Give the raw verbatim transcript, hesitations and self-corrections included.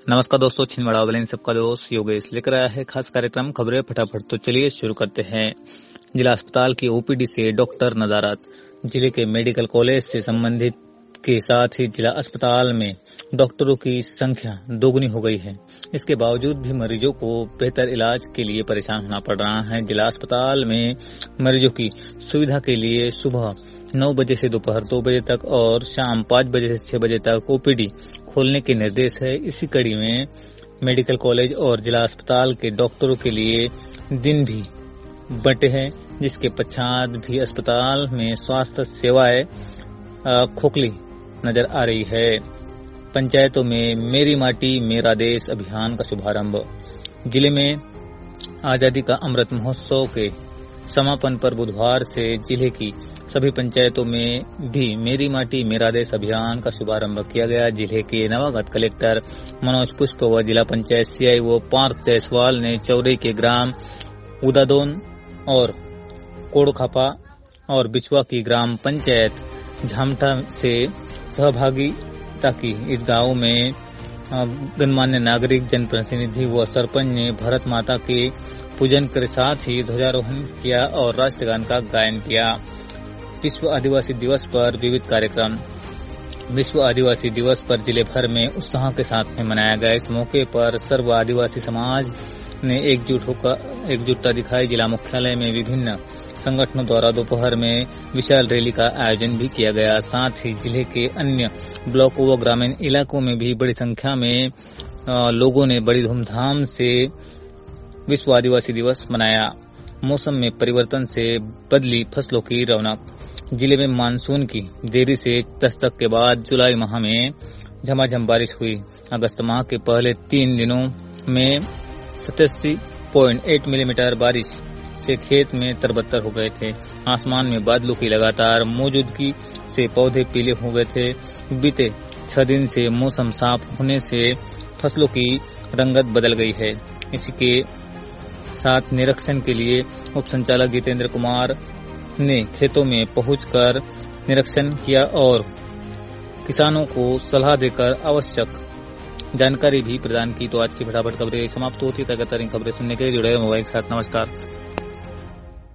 नमस्कार दोस्तों, छिंदवाड़ा वाले इन सबका दोस्त योगेश लेकर आया है खास कार्यक्रम खबरें फटाफट। तो चलिए शुरू करते हैं। जिला अस्पताल की ओपीडी से डॉक्टर नदारत। जिले के मेडिकल कॉलेज से संबंधित के साथ ही जिला अस्पताल में डॉक्टरों की संख्या दोगुनी हो गई है। इसके बावजूद भी मरीजों को बेहतर इलाज के लिए परेशान होना पड़ रहा है। जिला अस्पताल में मरीजों की सुविधा के लिए सुबह नौ बजे से दोपहर दो बजे तक और शाम पाँच बजे से छह बजे तक ओपीडी खोलने के निर्देश है। इसी कड़ी में मेडिकल कॉलेज और जिला अस्पताल के डॉक्टरों के लिए दिन भी बंटे हैं, जिसके पश्चात भी अस्पताल में स्वास्थ्य सेवाएं खोखली नजर आ रही है। पंचायतों में मेरी माटी मेरा देश अभियान का शुभारंभ। जिले में आजादी का अमृत महोत्सव के समापन पर बुधवार से जिले की सभी पंचायतों में भी मेरी माटी मेरा देश अभियान का शुभारंभ किया गया। जिले के नवागत कलेक्टर मनोज पुष्प व जिला पंचायत सीआईओ पार्थ जायसवाल ने चौरे के ग्राम उदादोन और कोड़खापा और बिछवा की ग्राम पंचायत झामटा से सहभागिता की। इस गांव में गणमान्य नागरिक, जनप्रतिनिधि व सरपंच ने भारत माता के पूजन के साथ ही ध्वजारोहण किया और राष्ट्रगान का गायन किया। विश्व आदिवासी दिवस पर विविध कार्यक्रम। विश्व आदिवासी दिवस पर जिले भर में उत्साह के साथ में मनाया गया। इस मौके पर सर्व आदिवासी समाज ने एकजुट होकर एकजुटता दिखाई। जिला मुख्यालय में विभिन्न संगठनों द्वारा दोपहर में विशाल रैली का आयोजन भी किया गया। साथ ही जिले के अन्य ब्लॉकों व ग्रामीण इलाकों में भी बड़ी संख्या में लोगों ने बड़ी धूमधाम से विश्व आदिवासी दिवस मनाया। मौसम में परिवर्तन से बदली फसलों की रौनक। जिले में मानसून की देरी से दस्तक के बाद जुलाई माह में झमाझम बारिश हुई। अगस्त माह के पहले तीन दिनों में सतासी पॉइंट आठ मिलीमीटर बारिश से खेत में तरबतर हो गए थे। आसमान में बादलों की लगातार मौजूदगी से पौधे पीले हो गए थे। बीते छह दिन से मौसम साफ होने से फसलों की रंगत बदल गई है। इसी के साथ निरीक्षण के लिए उप संचालक जितेंद्र कुमार ने खेतों में पहुंचकर निरीक्षण किया और किसानों को सलाह देकर आवश्यक जानकारी भी प्रदान की। तो आज की फटाफट खबरें समाप्त होती है। लगातार खबरें सुनने के लिए जुड़े मोबाइल के साथ नमस्कार।